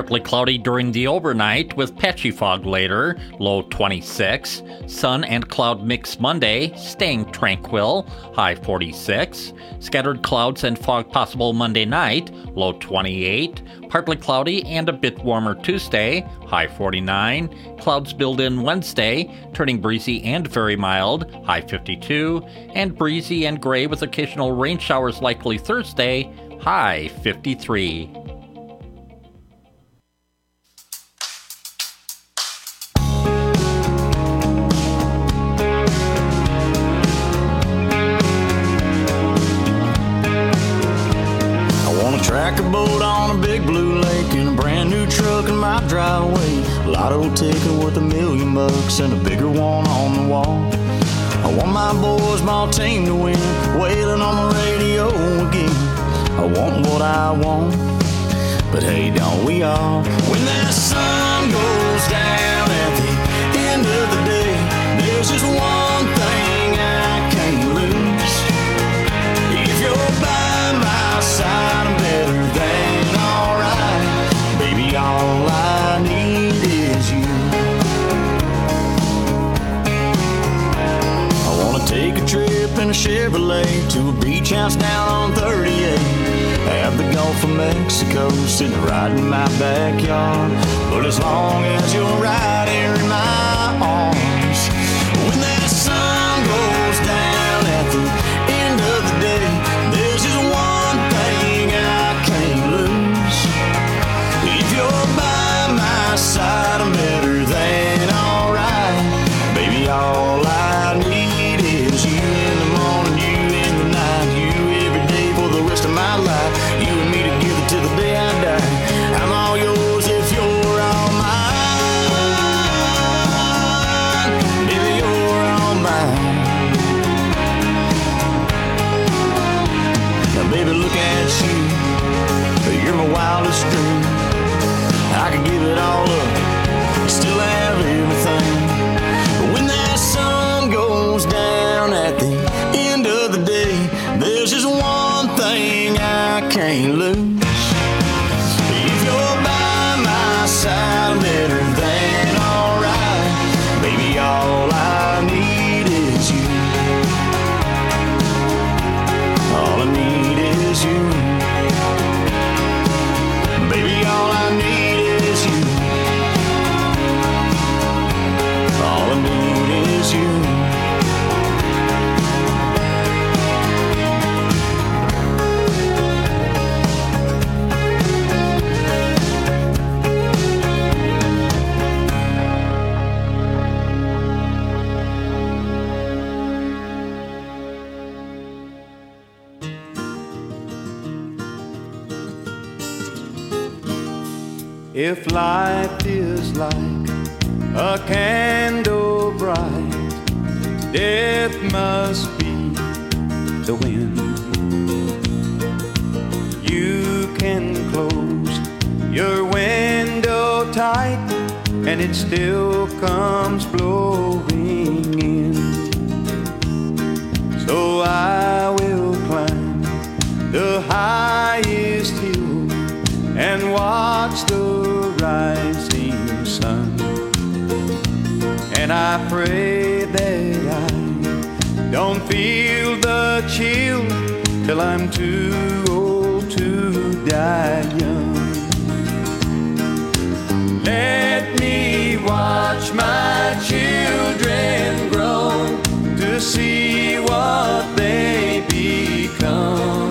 Partly cloudy during the overnight with patchy fog later, low 26. Sun and cloud mix Monday, staying tranquil, high 46. Scattered clouds and fog possible Monday night, low 28. Partly cloudy and a bit warmer Tuesday, high 49. Clouds build in Wednesday, turning breezy and very mild, high 52. And breezy and gray with occasional rain showers likely Thursday, high 53. Track a boat on a big blue lake in a brand new truck in my driveway. Lotto ticket worth $1 million and a bigger one on the wall. I want my boys' ball team to win, wailing on the radio again. I want what I want, but hey, don't we all? When that sun goes down at the end of the day, there's just one thing I can't lose. If you're by my side, I'm better than alright. Baby, all I need is you. I wanna take a trip in a Chevrolet to a beach house down on 38. Have the Gulf of Mexico sitting right in my backyard. But as long as you're right here in my arms, when that sun goes down at the end of the day, there's just one thing I can't lose. If you're by my side, I'm better than alright. Baby, all I need is you in the morning, you in the night, you every day for the rest of my life. You and me together till the day I die. I'm all yours if you're all mine. Baby, you're all mine. Now, baby, look at you. You're my wildest dream. I could give it all up, still have everything. But when that sun goes down at the end of the day, there's just one thing I can't lose. If you're by my side, better than alright. Baby, all I need is you. All I need is you. Baby, all I need is you. All I need is you. If life is like a candle bright, death must be the wind. You can close your window tight and it still comes blowing in. So I will climb the highest hill and watch the rising sun. And I pray that I don't feel the chill till I'm too old to die young. Let me watch my children grow to see what they become.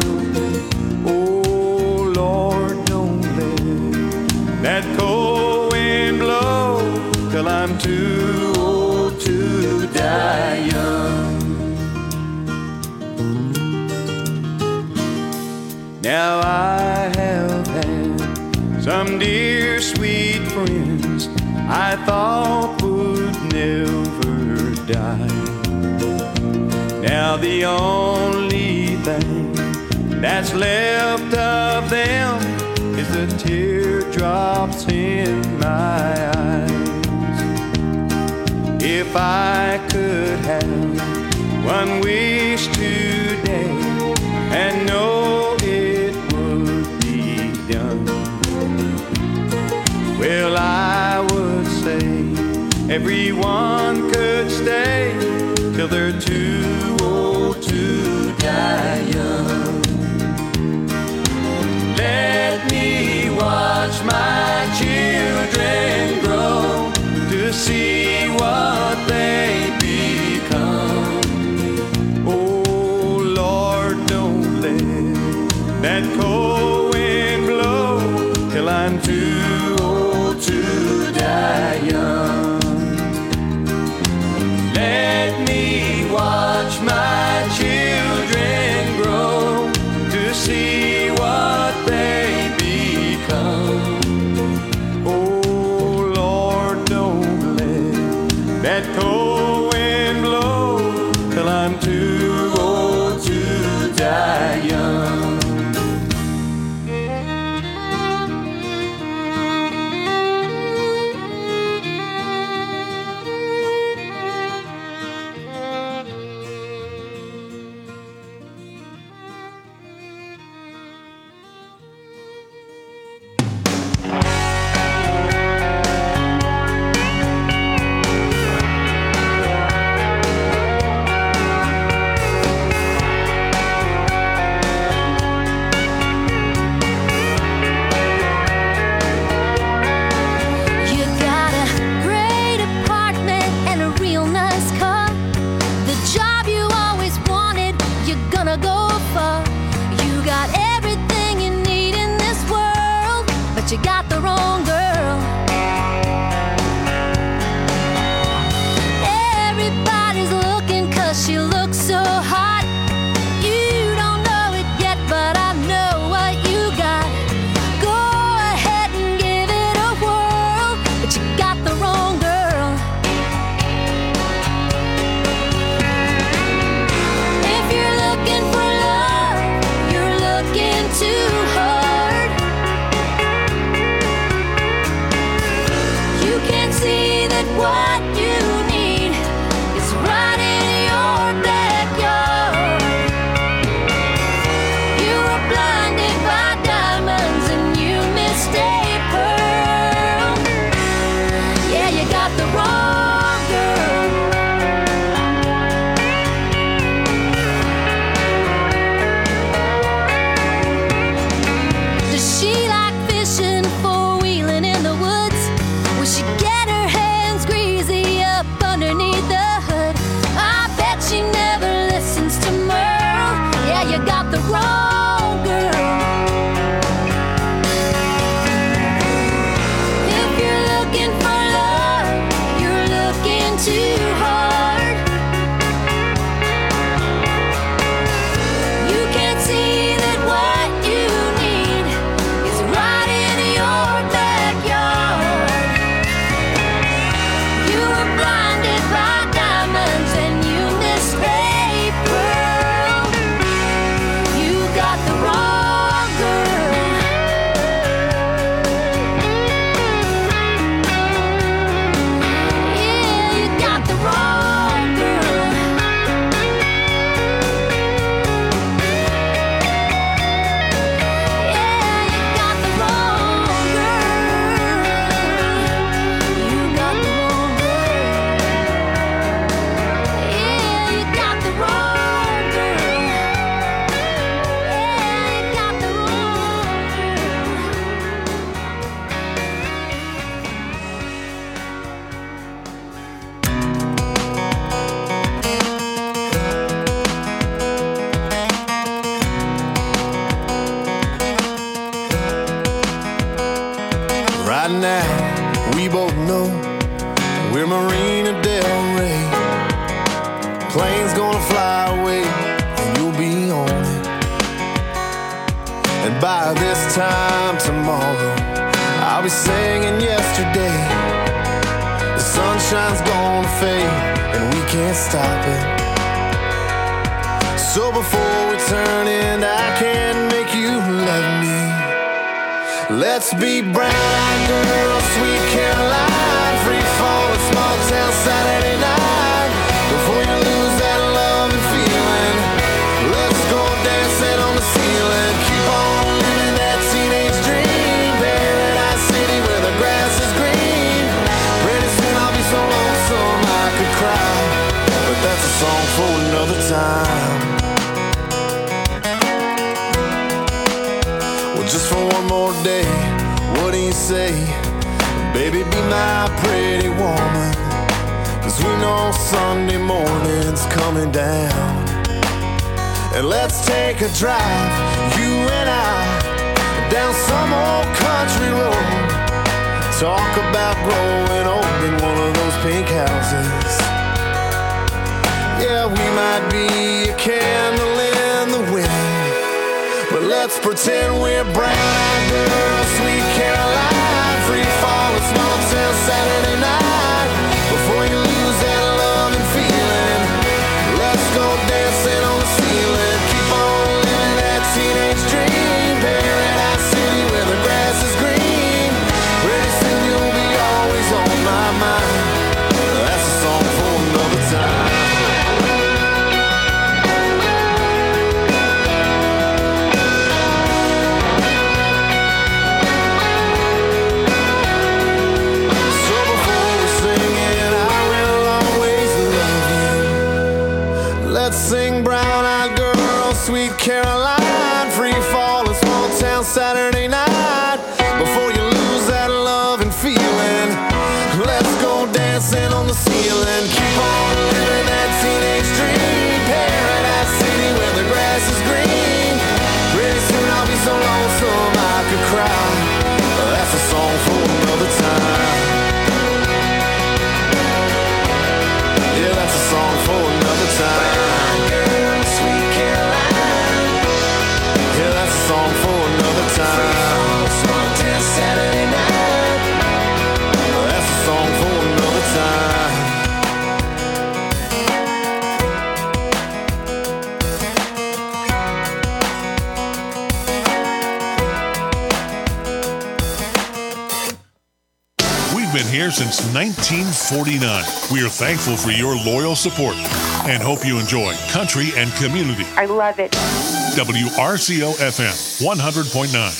Oh Lord, don't let that cold wind blow till I'm too old to die young. Now I have had some dear sweet friends I thought would never die. Now the only thing that's left of them is the teardrops in my eyes. If I could have one wish today and know it would be done, everyone could stay till they're too old to die young. Let me watch my children grow to see what they become. Oh Lord, don't let that cold wind blow till I'm too old to die young. Let me watch my children grow to see what they become. Oh Lord, don't let that cold wind blow till I'm too old to die young. You got the wrong girl. Everybody's looking 'cause she looks so hot. You don't know it yet, but I know what you got. Go ahead and give it a whirl, but you got the wrong girl. If you're looking for love, you're looking too hard. See that what you need is right in your backyard. You were blinded by diamonds and you missed a pearl. Yeah, you got the wrong girl. Does she like fishing, four-wheeling in the woods? Will she get her hands greasy up underneath the hood? I bet she never listens to Merle. Yeah, you got the wrong girl. If you're looking for love, you're looking too hard. You can't see that what you need is right in your backyard. You were blinded by diamonds and you missed a pearl. You got the wrong girl. Yeah, you got the wrong girl. Yeah, you got the wrong girl. You got the wrong girl. Yeah, you got the wrong girl. Yeah, you got the wrong Right now, we both know we're Marina Del Rey. Plane's gonna fly away, and you'll be on it. And by this time tomorrow, I'll be singing yesterday. The sunshine's gonna fade, and we can't stop it. So before we turn in, I can't make you love me. Let's be brown-eyed girls, sweet Caroline, free fall, small town Saturday night. Before you lose that love and feeling, let's go dancing on the ceiling. Keep on living that teenage dream. Paradise City where the grass is green. Pretty soon I'll be so lonely. say, baby, be my pretty woman, 'cause we know Sunday morning's coming down. And let's take a drive, you and I, down some old country road. Talk about growing old in one of those pink houses. Yeah, we might be a candle in the wind, but let's pretend we're brown-eyed girls, sweet Caroline, free fall, a small town Saturday night. Before you lose that love and feeling, let's go dancing on the ceiling. Keep on living that teenage dream, Paradise City where the grass is green. Pretty soon you'll be always on my mind. That's a song for another time. Let's sing brown-eyed girl, sweet Caroline, free fall, a small town Saturday night. Before you lose that love and feeling, let's go dancing on the ceiling. Keep on living that teenage dream, Paradise City where the grass is green. Pretty soon I'll be so lonesome I could cry. That's a song for another time. Yeah, that's a song for another time. Song for another time. Small town Saturday night. That's a song for another time. We've been here since 1949. We are thankful for your loyal support and hope you enjoy country and community. I love it. WRCO FM 100.9.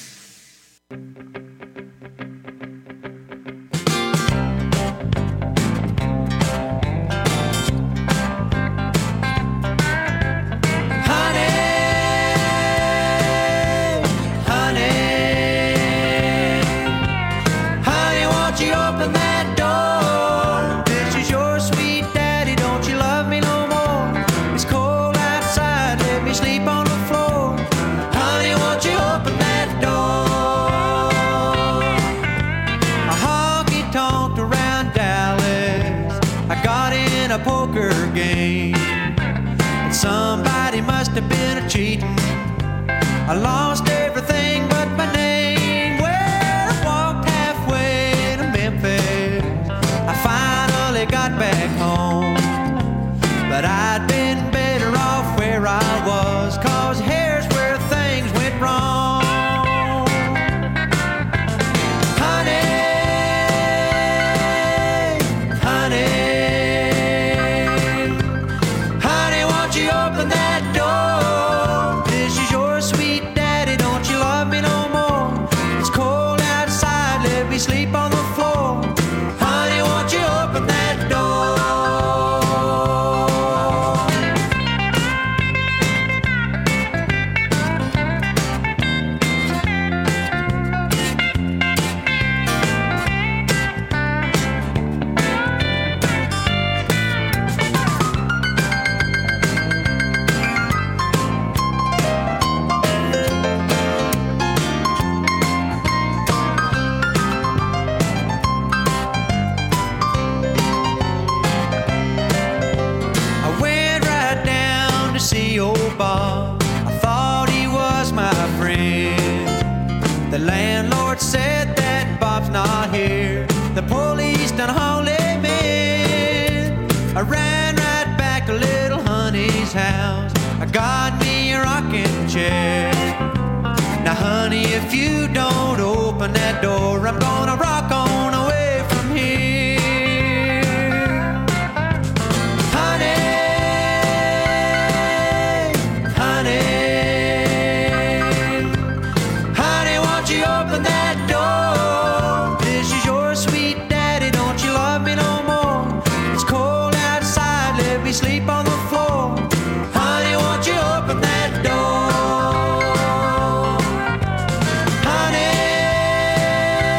I lost everything but my name. Well, I walked halfway to Memphis. I finally got back home. But I'd been better off where I was, 'cause here's where things went wrong. Honey, honey, honey, won't you open that door? Sleep on the floor. Honey, won't you open that door? I thought he was my friend. The landlord said that Bob's not here. The police done hauled him in. I ran right back to little honey's house. I got me a rocking chair. Now honey, if you don't open that door, I'm gonna rock on away from here. Honey, open that door. This is your sweet daddy. Don't you love me no more? It's cold outside. Let me sleep on the floor. Honey, won't you open that door? Honey,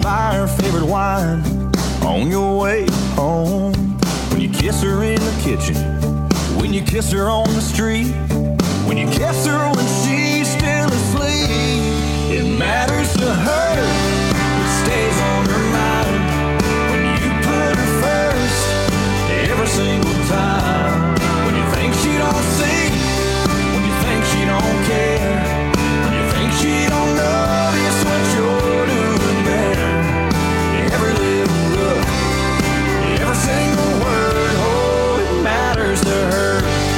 buy her favorite wine on your way home. When you kiss her in the kitchen, when you kiss her on the street, when you kiss her when she's still asleep, it matters to her, it stays on her mind. When you put her first, every single time. When you think she don't see, when you think she don't care, when you think she don't notice what you're doing there. Every little look, every single word, oh, it matters to her.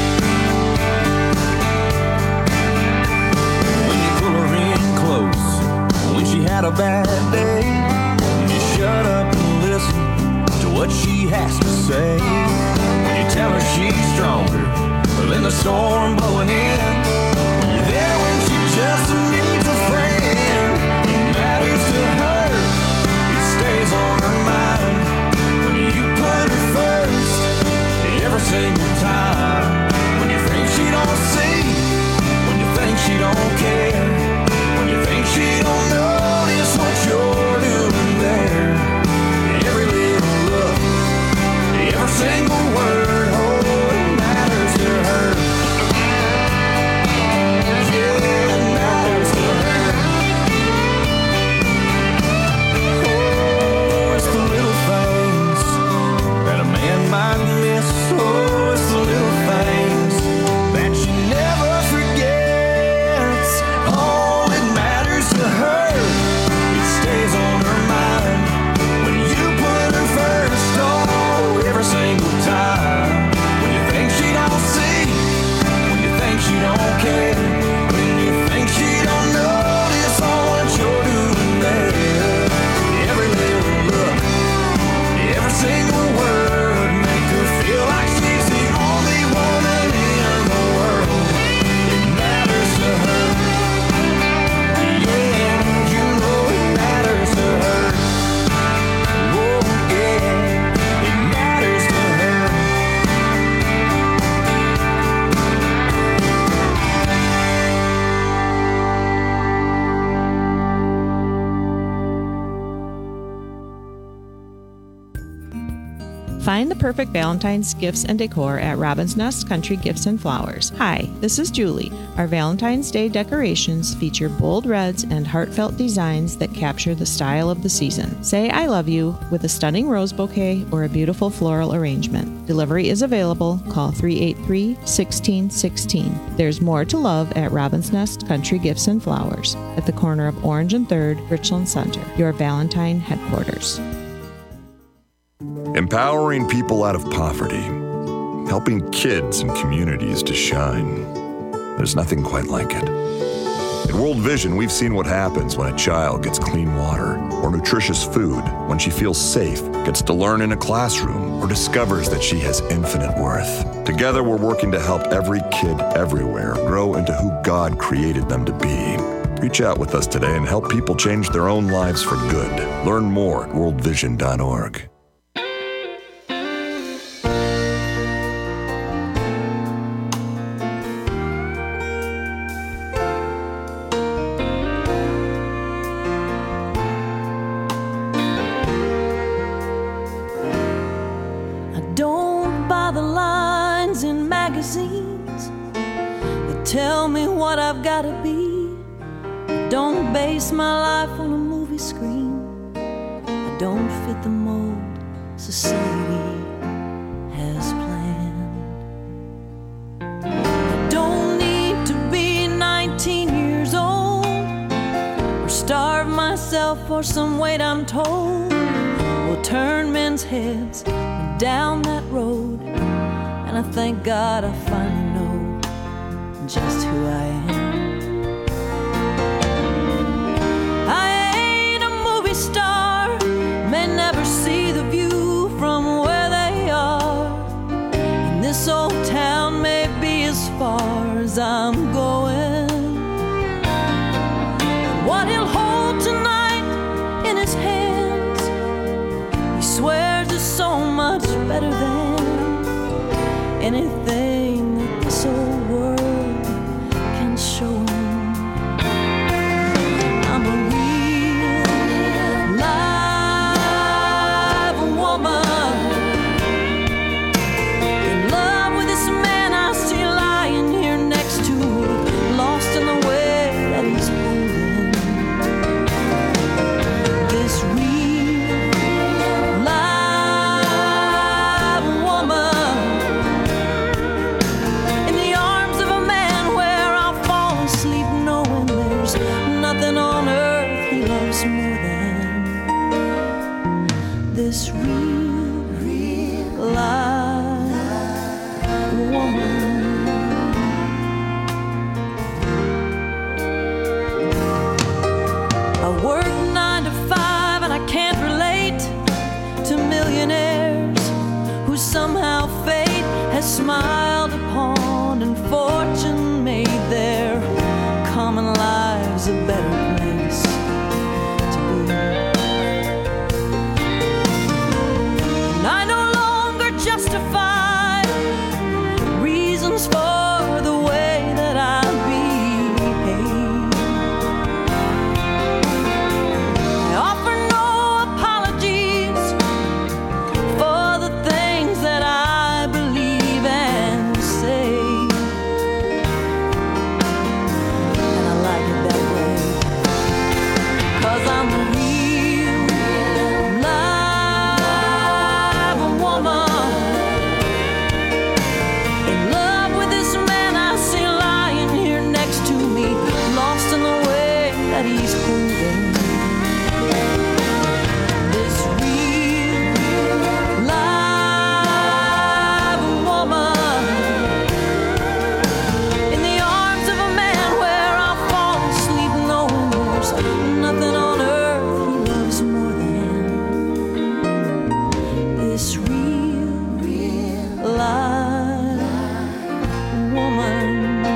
When you pull her in close, when she had a bad day, when you shut up and listen to what she has to say, when you tell her she's stronger than the storm blowing in, you're there when she just needs a friend. It matters to her, it stays on her mind. When you put her first, every single time. When you think she don't see, when you think she don't care, when you think she don't notice what you're doing there. Every little look, every single word, oh, it matters to her. Yeah, it matters to her. Oh, it's the little things that a man might miss. Oh, it's the little things that she never forgets. Oh, it matters to her, it stays on her mind. When you put her first, oh, every single time. When you think she don't see, when you think she don't care, when you think she don't notice all what you're doing there. Every little look, every single word, make her feel like she's the only woman in the world. It matters to her. Yeah, you know it matters to her. Oh, yeah, it matters to her. Find the perfect Valentine's gifts and decor at Robin's Nest Country Gifts and Flowers. Hi, this is Julie. Our Valentine's Day decorations feature bold reds and heartfelt designs that capture the style of the season. Say I love you with a stunning rose bouquet or a beautiful floral arrangement. Delivery is available. Call 383-1616. There's more to love at Robin's Nest Country Gifts and Flowers at the corner of Orange and 3rd, Richland Center, your Valentine headquarters. Empowering people out of poverty, helping kids and communities to shine. There's nothing quite like it. At World Vision, we've seen what happens when a child gets clean water or nutritious food, when she feels safe, gets to learn in a classroom, or discovers that she has infinite worth. Together, we're working to help every kid everywhere grow into who God created them to be. Reach out with us today and help people change their own lives for good. Learn more at worldvision.org. Tell me what I've gotta be. Don't base my life on a movie screen. I don't fit the mold society has planned. I don't need to be 19 years old or starve myself for some weight I'm told will turn men's heads down that road. And I thank God I finally know just who I am. I ain't a movie star, may never see the view from where they are, and this old town may be as far as I'm going. What he'll hold tonight in his hands, he swears is so much better than anything that this old world show him. I'm a real life There's nothing on earth he loves more than this real life woman. I work 9 to 5 and I can't relate to millionaires who somehow fate has smiled upon and fortune made their common lives a better place to be. And I no longer justify reasons for the way that I behave. I offer no apologies for the things that I believe and say. And I like it that way, 'cause I'm a real live woman, in love with this man I see lying here next to me, lost in the way that he's moving. This real live woman, in the arms of a man where I'll fall asleep. No, there's nothing on earth he loves more than this real live woman.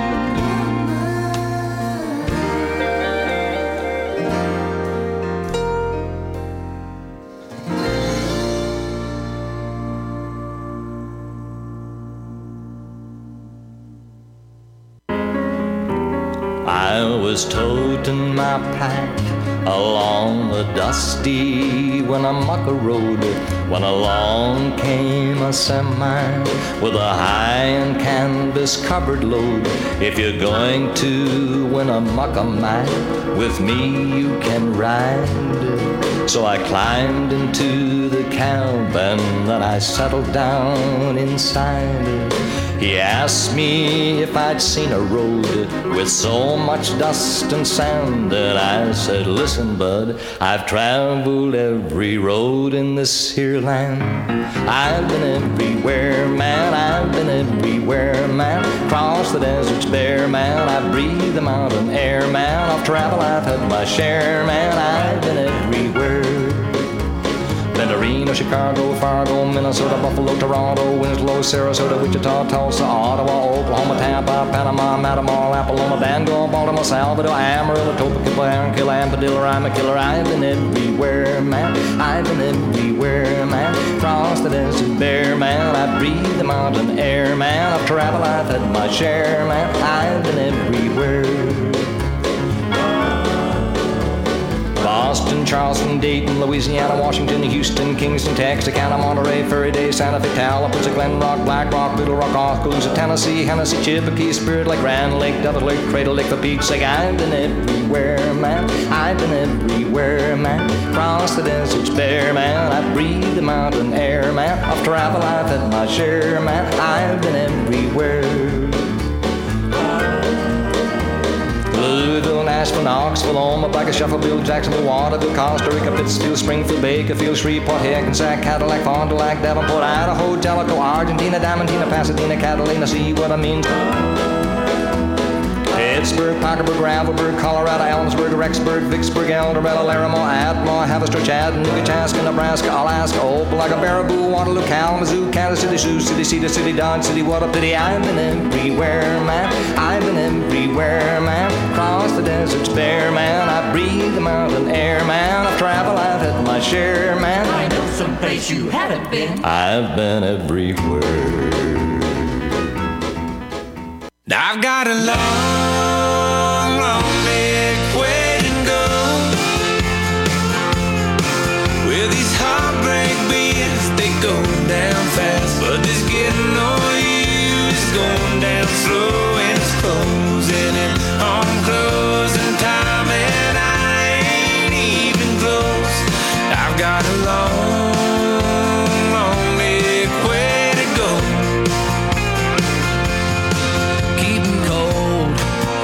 I was toting my pack along the dusty Winnemucca road when along came a semi with a high and canvas covered load. If you're going to Winnemucca, man, with me you can ride. So I climbed into the cab and then I settled down inside. He asked me if I'd seen a road with so much dust and sand, and I said, listen, bud, I've traveled every road in this here land. I've been everywhere, man, I've been everywhere, man. Crossed the deserts bare, man, I breathe the mountain air, man. Of travel I've had my share, man, I've been everywhere. Been to Reno, Chicago, Fargo, Minnesota, Buffalo, Toronto, Winslow, Sarasota, Wichita, Tulsa, Ottawa, Oklahoma, Tampa, Panama, Matamor, Apollonia, Bangor, Baltimore, Salvador, Amarillo, Topeka, Barranquilla, Amadillo, I'm a killer. I've been everywhere, man. I've been everywhere, man. Crossed the desert bare, man. I breathe the mountain air, man. I've traveled, I've had my share, man. I've been everywhere. Boston, Charleston, Dayton, Louisiana, Washington, Houston, Kingston, Texarkana, Monterey, Furry Day, Santa Fe, Tallapoosa, Glen Rock, Black Rock, Little Rock, Oskaloosa, Tennessee, Hennessy, Chippewa, Spirit Lake, Grand Lake, Devil Lake, Cradle Lake, for Pete's sake. I've been everywhere, man. I've been everywhere, man. Cross the deserts bare, man. I breathe the mountain air, man. Of travel I've had my share, man. I've been everywhere. Louisville, Nashville, Knoxville, Omaha, Shuffleville, Jacksonville, Waterville, Costa Rica, Pittsfield, Springfield, Bakerfield, Shreveport, Hackensack, Cadillac, Fond du Lac, Davenport, Idaho, Jellicoe, Argentina, Diamantina, Pasadena, Catalina. See what I mean? Pittsburgh, Parkersburg, Gravelburg, Colorado, Ellensburg, Rexburg, Vicksburg, El Dorado, Laramie, Atmore, Haverstraw, Chattanooga, Chaska, Nebraska, Alaska, Opelika, Baraboo, Waterloo, Kalamazoo, Kansas City, Sioux City, Cedar City, Dodge City. What a pity. I've been everywhere, man. I've been everywhere, man. Cross the deserts bare, man. I breathe the mountain air, man. I've traveled, I've had my share, man. I know someplace you haven't been. I've been everywhere. I've got a long, long big way to go with these heartbreak beats. They go down fast, but this getting on you is going down slow, and it's closing in on closing time, and I ain't even close. I've got a long, long big way to go.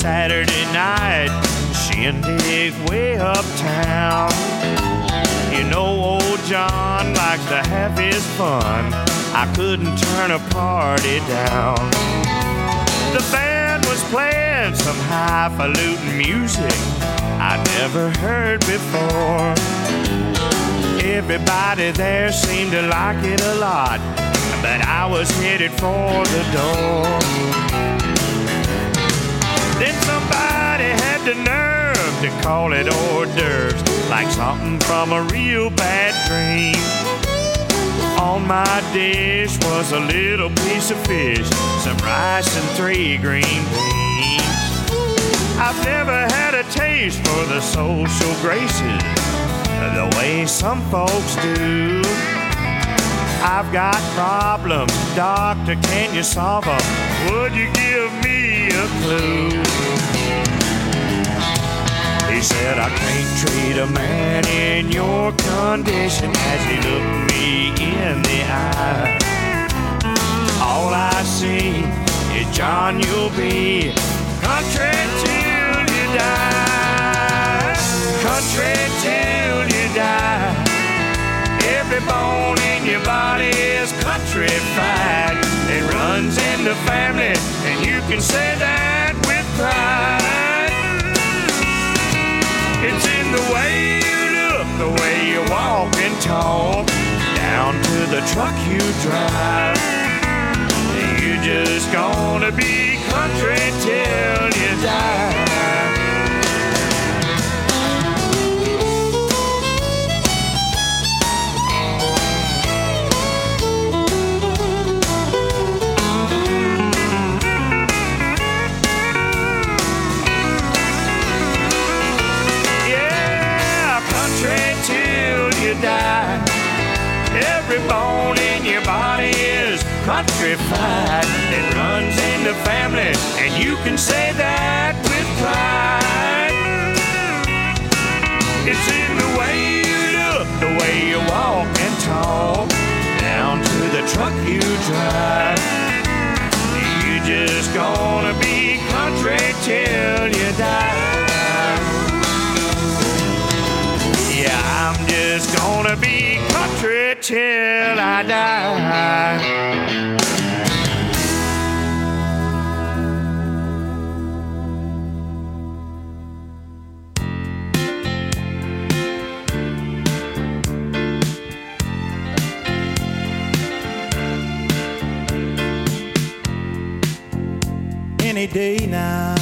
Saturday night shindig way uptown. You know old John likes to have his fun. I couldn't turn a party down. The band was playing some highfalutin music I'd never heard before. Everybody there seemed to like it a lot, but I was headed for the door. Then somebody had the nerve to call it hors d'oeuvres, like something from a real bad dream. On my dish was a little piece of fish, some rice and 3 green beans. I've never had a taste for the social graces the way some folks do. I've got problems, doctor, can you solve them? Would you give me a clue? He said, I can't treat a man in your condition, as he looked me in the eye. All I see is, John, you'll be country till you die. Country till you die. Every bone in your body is countrified. It runs in the family, and you can say that with pride. It's in the way you look, the way you walk and talk, down to the truck you drive. You just gonna be country till you die. Die. Every bone in your body is countrified. It runs in the family, and you can say that with pride. It's in the way you look, the way you walk and talk, down to the truck you drive. You just gonna be country till you die. Yeah, I'm just gonna be country till I die. Any day now,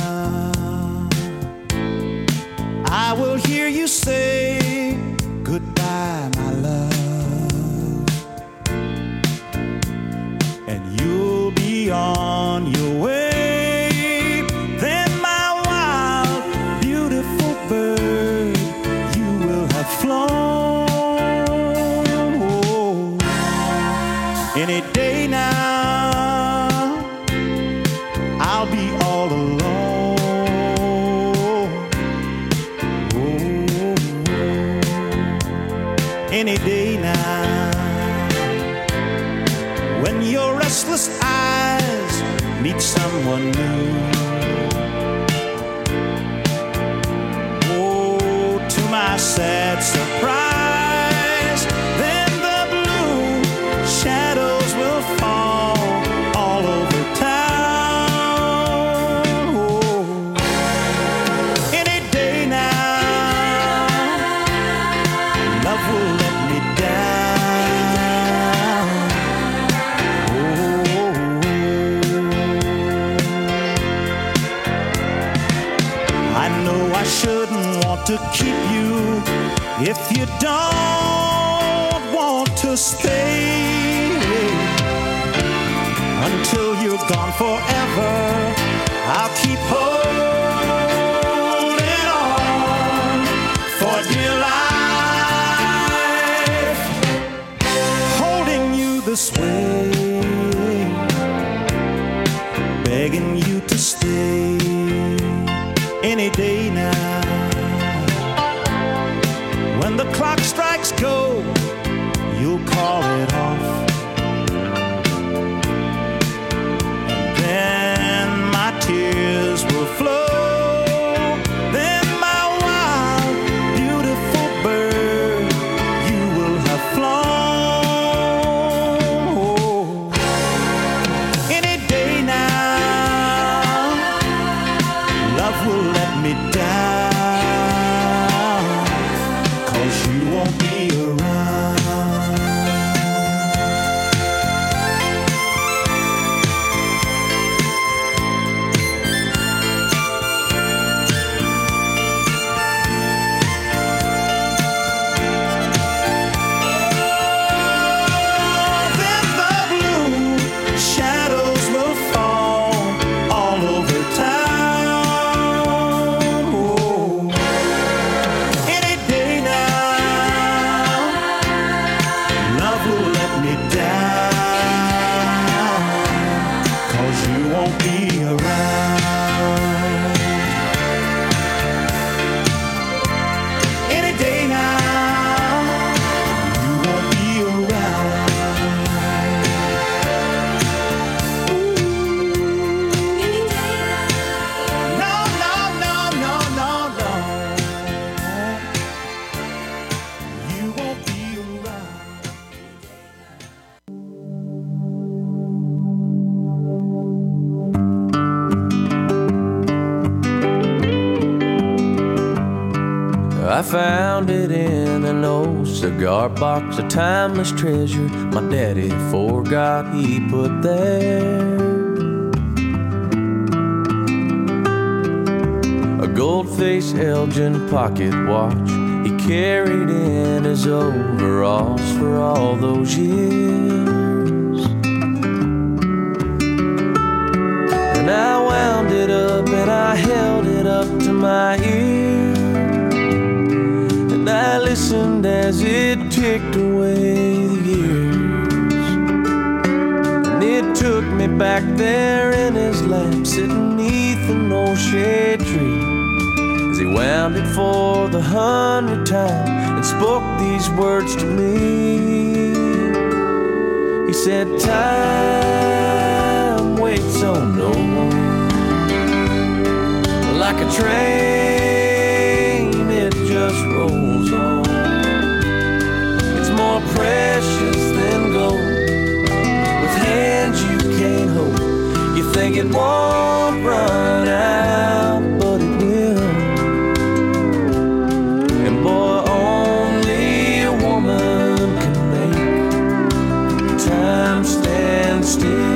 I will hear you say goodbye, my love, and you'll be on your way. Then my wild, beautiful bird, you will have flown. Oh, any day now, I'll be all alone. Any day now, when your restless eyes meet someone new. Oh, to my sad surprise, then the blue shadows will fall all over town. Oh, any day now, love will let me down. Oh, I know I shouldn't want to keep you if you don't want to stay. Until you're gone forever, I'll keep holding on for dear life, holding you this way, begging you to stay any day now. When the clock strikes go, you'll call it off, and then my tears will flow. I found it in an old cigar box, a timeless treasure my daddy forgot he put there. A gold-faced Elgin pocket watch he carried in his overalls for all those years. And I wound it up and I held it up to my ear. I listened as it ticked away the years. And it took me back there in his lap, sitting neath an old shade tree, as he wound it for the 100th time and spoke these words to me. He said, time waits on no one, like a train it just rolls on. It's more precious than gold, with hands you can't hold. You think it won't run out, but it will. And boy, only a woman can make time stand still.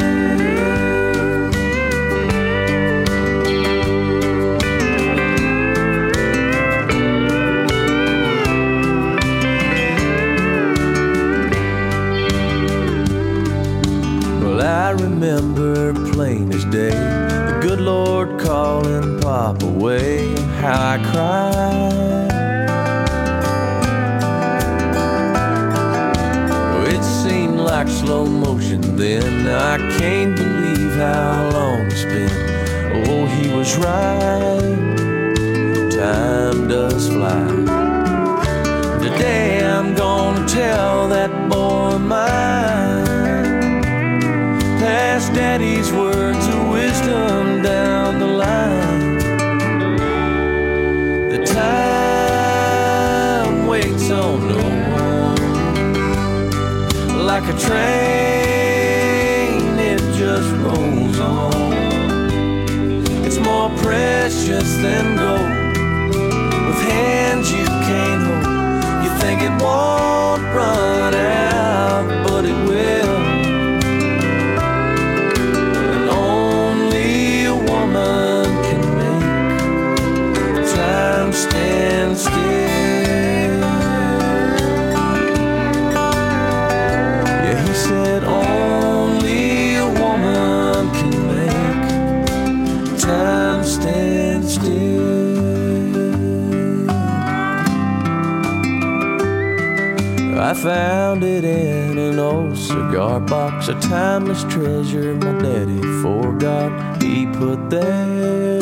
I remember plain as day the good Lord calling Pop away, and how I cried. Oh, it seemed like slow motion then. I can't believe how long it's been. Oh, he was right, time does fly. Today I'm gonna tell that boy mine, past Daddy's words of wisdom down the line. The time waits on no one, like a train it just rolls on. It's more precious than gold, with hands you can't hold. You think it won't run out, but it will. Stand still. Yeah, he said only a woman can make time stand still. I found it in an old cigar box, a timeless treasure my daddy forgot he put there.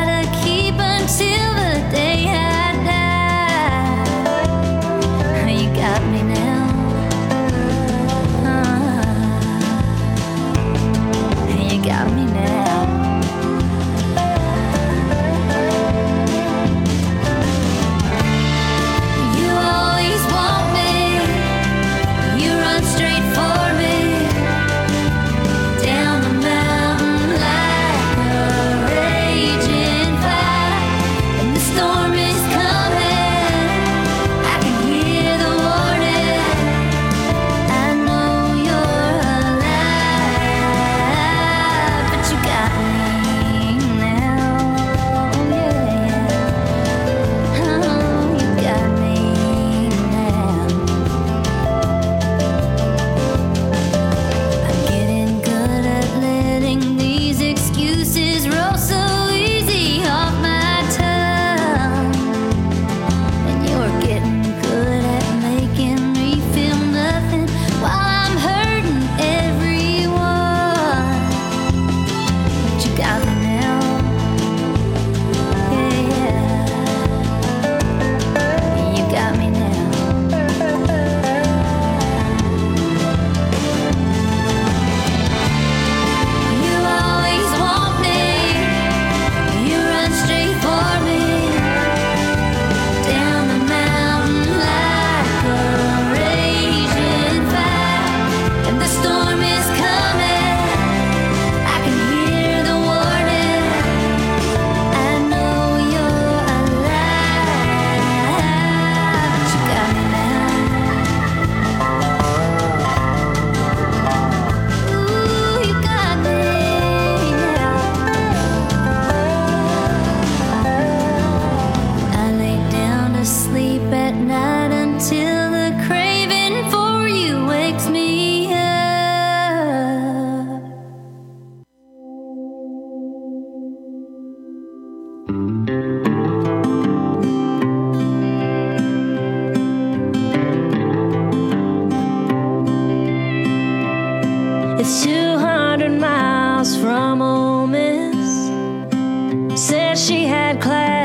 You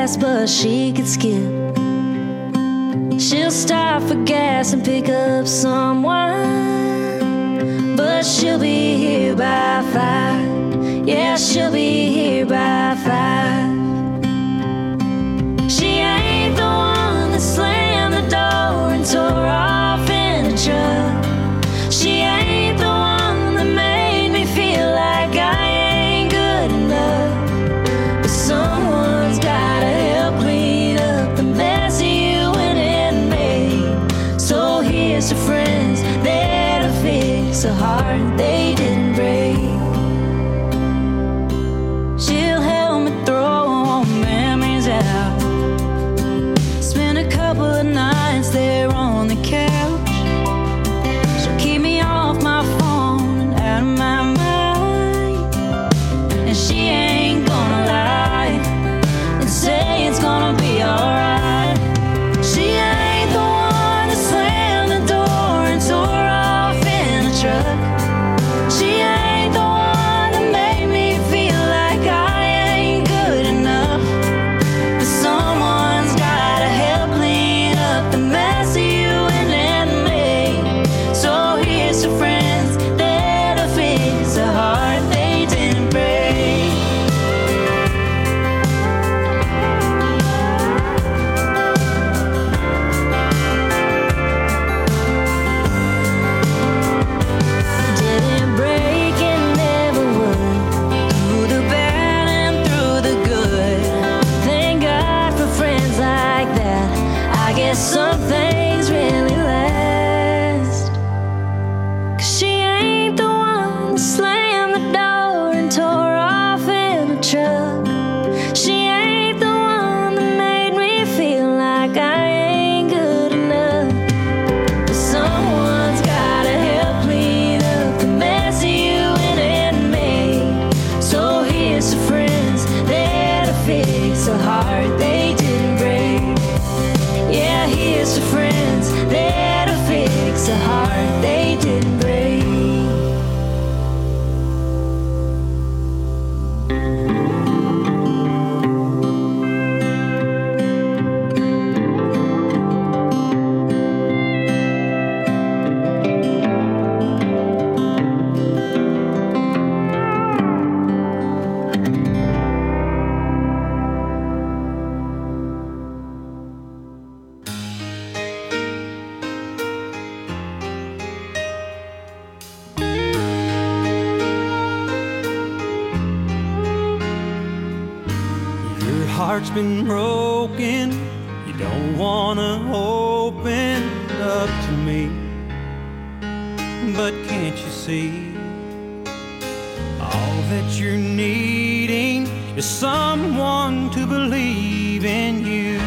fast, but she could skip. She'll stop for gas and pick up some wine, but she'll be here by 5. Yeah, she'll be here by 5. She ain't the one that slammed the door and tore off in a truck. She ain't the one that made me feel like I ain't good enough. But someone's gotta help clean up the mess you and me. So here's to friends that'll fix a heart they didn't break. She'll help me throw memories out. Spend a couple of nights there on the couch. She'll keep me off my phone and out of my mind. And she ain't gonna lie and say it's gonna be alright. She ain't the one that slammed the door and tore off in a truck. She ain't the one that made me feel like I ain't good enough. But someone's gotta help clean up the mess of you and me. So here's to friends that'll fix a heart they didn't break. Didn't break and never would. Through the bad and through the good. Thank God for friends like that. I guess some things really last. 'Cause she ain't the one that slammed the door and tore off in a truck. She ain't the one that made me feel like I ain't good enough. But someone's gotta help clean up the mess of you and me. So here's to friends that'll fix a heart they didn't break. Yeah, here's to friends that'll fix a heart they didn't break. Your heart's been broken. You don't wanna open up to me. But can't you see? All that you're needing is someone to believe in you.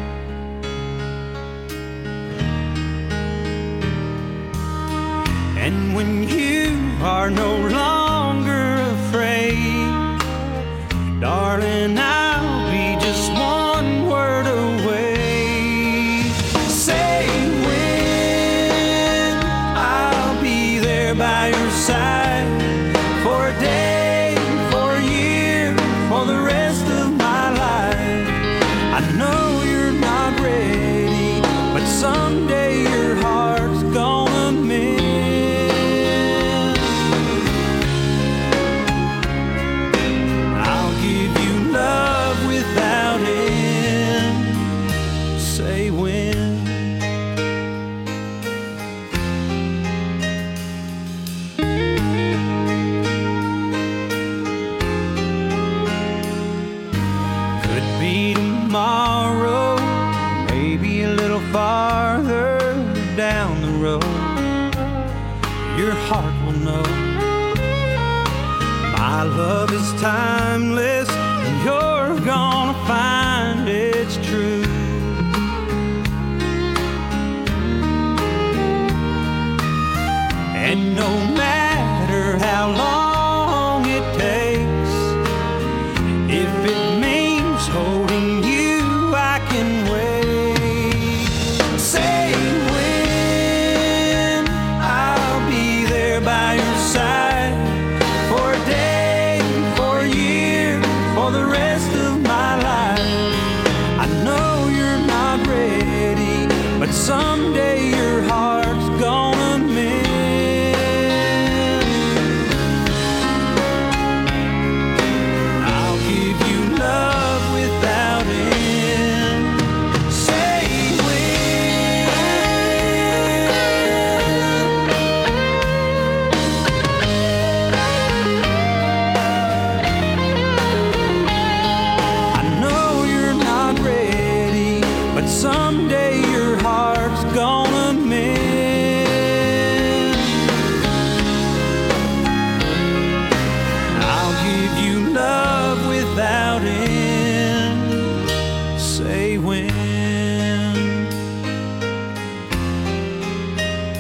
And when you are no longer afraid, darling, I'll be just one word away. Say when I'll be there by your side for a day, for a year, for the rest of my life. I know you're not ready, but someday your heart's gonna mend. I'll give you love without end. Say when. Could be tomorrow, maybe a little farther down the road. Your heart will know my love is timeless, and you're gonna find it's true. And no matter how long it takes, if it means holding you, I can wait. Say when I'll be there by your side for a day, for a year, for the rest of my life.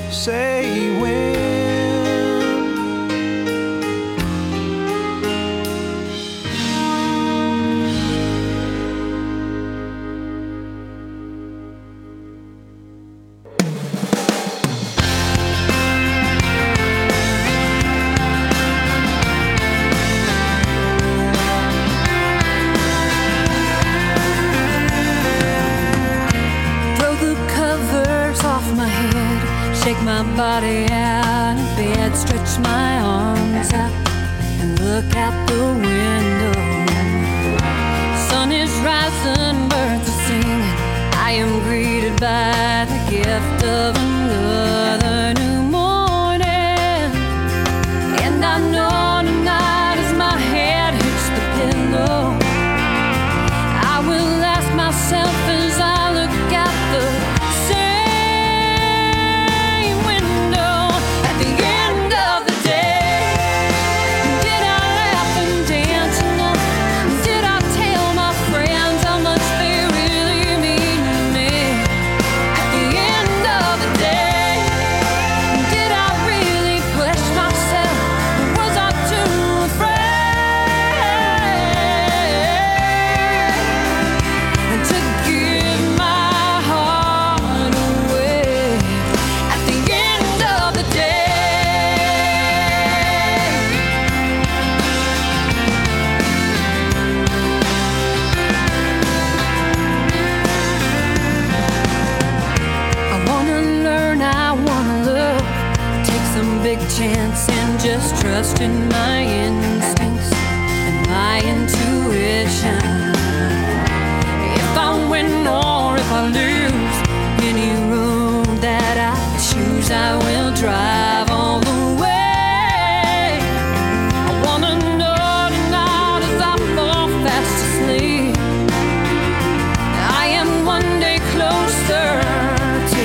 say when. Shake my body out in bed, stretch my arms out and look out the window. Sun is rising, birds are singing. I am greeted by the gift of another new morning. And I know tonight as my head hits the pillow, I will ask myself as I look out the chance and just trust in my instincts and my intuition. If I win or if I lose, any road that I choose, I will drive all the way. I wanna know tonight as I fall fast asleep, I am one day closer to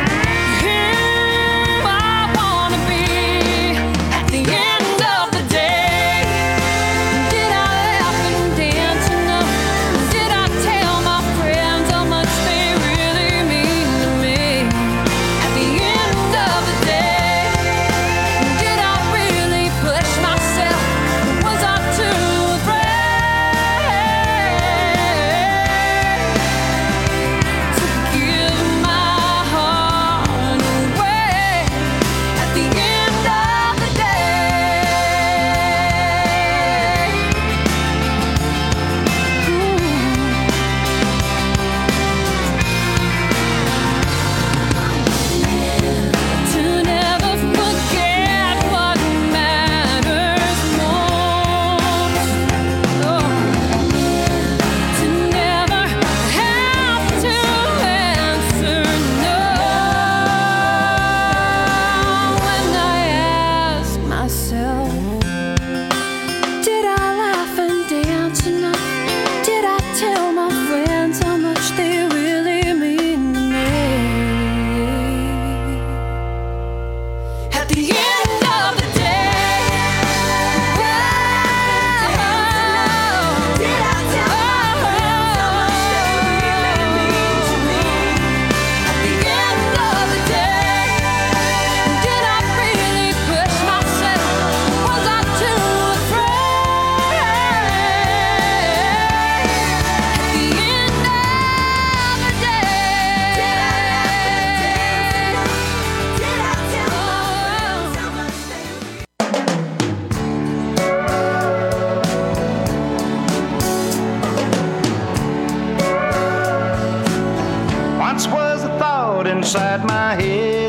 inside my head.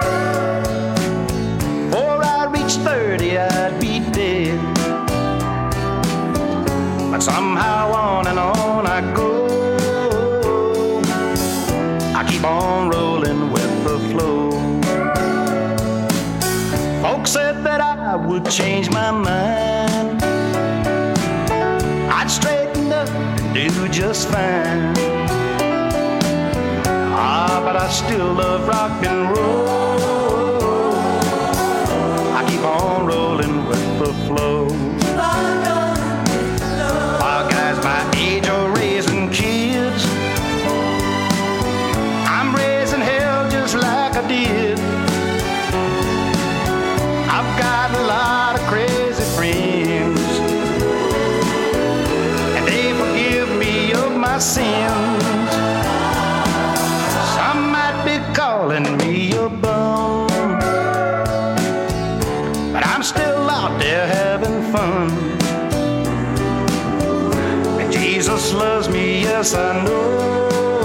Before I reached 30, I'd be dead. But somehow on and on I go. I keep on rolling with the flow. Folks said that I would change my mind. I'd straighten up and do just fine. But I still love rock and roll. I keep on rolling with the flow. While guys my age are raising kids, I'm raising hell just like I did. me a bone. But I'm still out there having fun. And Jesus loves me, yes I know.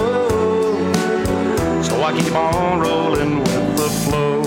So I keep on rolling with the flow.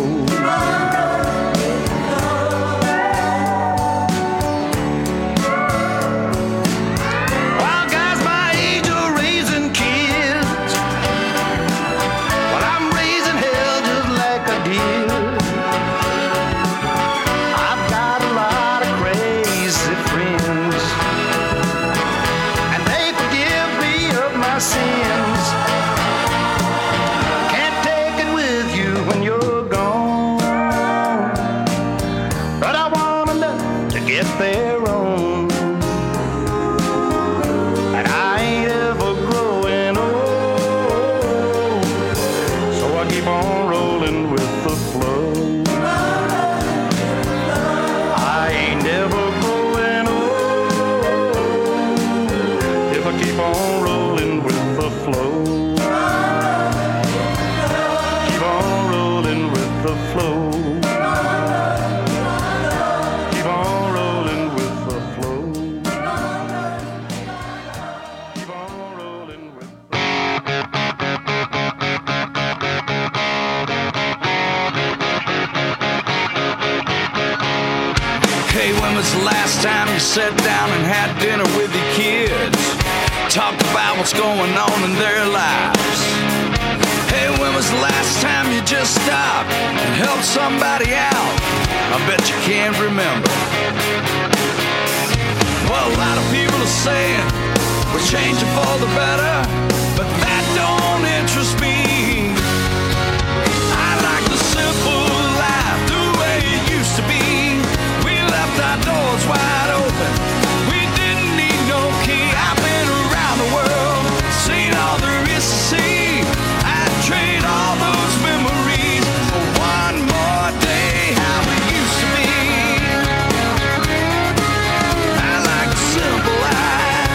Sat down and had dinner with the kids, talked about what's going on in their lives. Hey, when was the last time you just stopped and helped somebody out? I bet you can't remember. Well, a lot of people are saying we're changing for the better, but that don't interest me. I like the simple life, the way it used to be. We left our doors wide open. We didn't need no key. I've been around the world, seen all there is to see. I'd trade all those memories for one more day how we used to be. I like the simple life.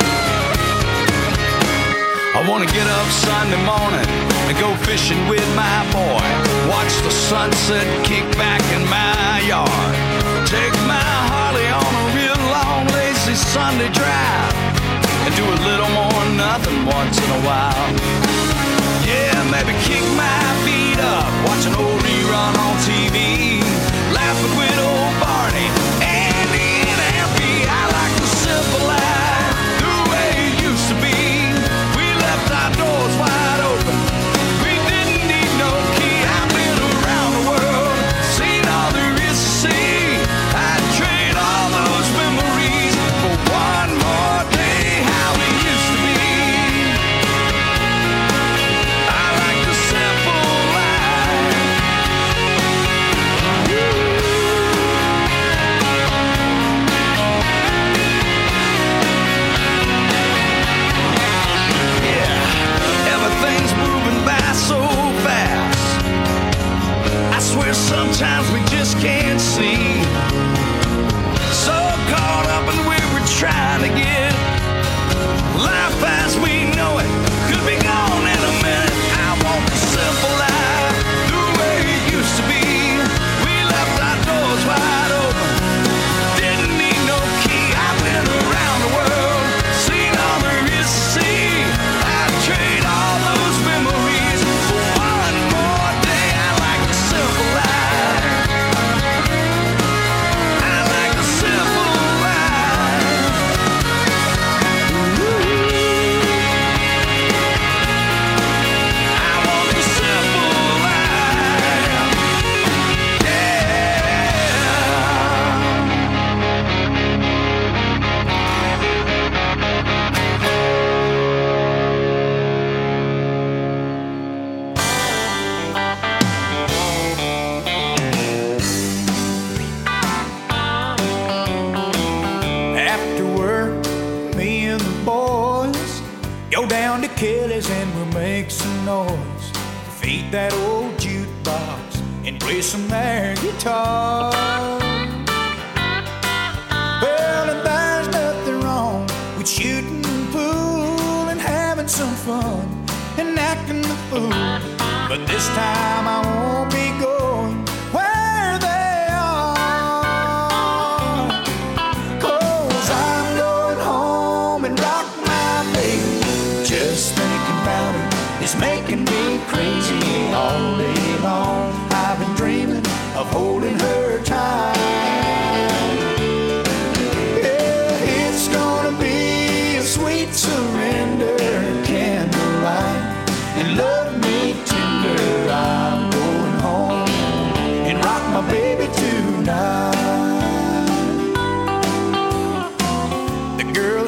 I wanna get up Sunday morning and go fishing with my boy. Watch the sunset kick back in my yard. Take my Harley on a real long, lazy Sunday drive and do a little more nothing once in a while. Yeah, maybe kick my feet up, watch an old rerun on TV, laughing with old Barney, Andy and Ampy. I like the simple life, the way it used to be. We left our doors wide open. We didn't need no key. I've been around the world, seen all there is to see. I'd trade all those memories for one more day how we used to be. I like the simple life. Yeah, everything's moving by so fast. I swear sometimes we just can't see. So caught up in where we're trying to get. Life as we know it could be gone in a minute. I want the simple life, the way it used to be. We left our doors wide open, didn't need no key. I've been around the world, seen all there is to see. I'd trade all those memories for one more day. I like the simple life. I like the simple life. I want the simple life. Yeah. After work, me and the boys go down to Kelly's and we'll make some noise. Feed that old jukebox and play some air guitar. Well, and there's nothing wrong with shooting pool and having some fun and acting the fool. but this time I won't be going where they are. 'Cause I'm going home and rock my baby. Just thinking about her is making me crazy all day long. I've been dreaming of holding her tight. Yeah, it's gonna be a sweet surrender, candlelight, and love me tender. I'm going home and rock my baby tonight.